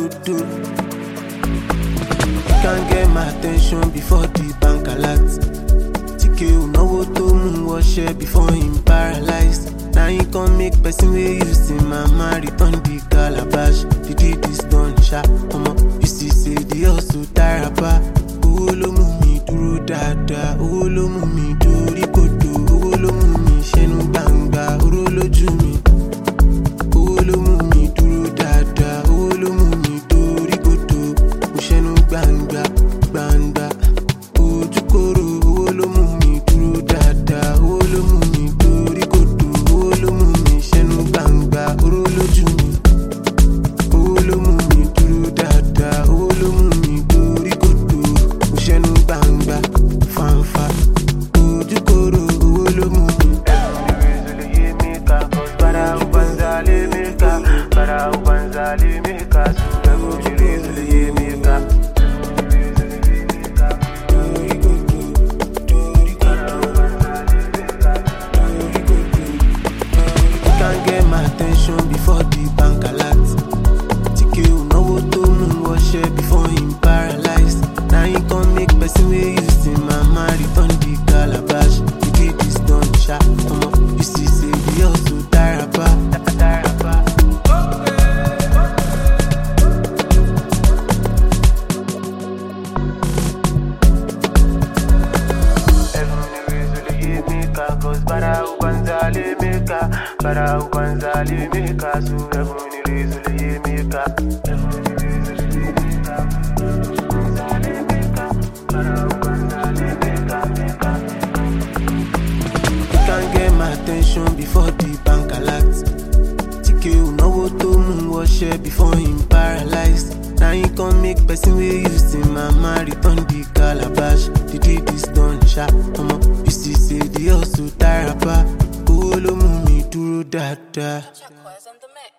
do. You can't get my attention before the bank alert. TK unowo to mu washe before him paralyzed. Now he can make person wey you see mama return the calabash. The deed is done, sha. You see say the hustle tarapa. Owó ló mú mi dúró dáadáa. Owó ló mú mi dórí kodò. Owó ló mú mi ṣẹ́nu gbangba. Oró lójú mi. Owó ló mú mi dúró dáadáa. Owó ló mú mi dórí kodò. Mo ṣẹ́nu gbangba gbangba. Ojú kòrò. Owó ló mú mi dúró dáadáa. Owó ló mú mi dórí kodò. Owó ló mú mi ṣẹ́nu gbangba. Oró lójú mi. Owó ló mú mi dúró dáadáa. Owó ló mú mi dórí kodò. Mo ṣẹ́nu gbangba fanfa. Ojú kòrò. Owó ló mú mi. Para ubanza limika, sugago chilizo liyemika. You can't get my attention before the bank alert. TK unowo to mu washe before him paralyzed. Now he can make person wey you see mama return the calabash. The deed is done, sha. You see say the hustle tarapa. Para ubanza limika, so everyone limika. You can't get my attention before the bank alert. TK unowo to mu washe before him paralyzed. Now he can make person wey you see mama return the calabash. The deed is done, sha. You see say the hustle tarapa. Owó ló mú mi dúró dáadáa. Check who's on the mix.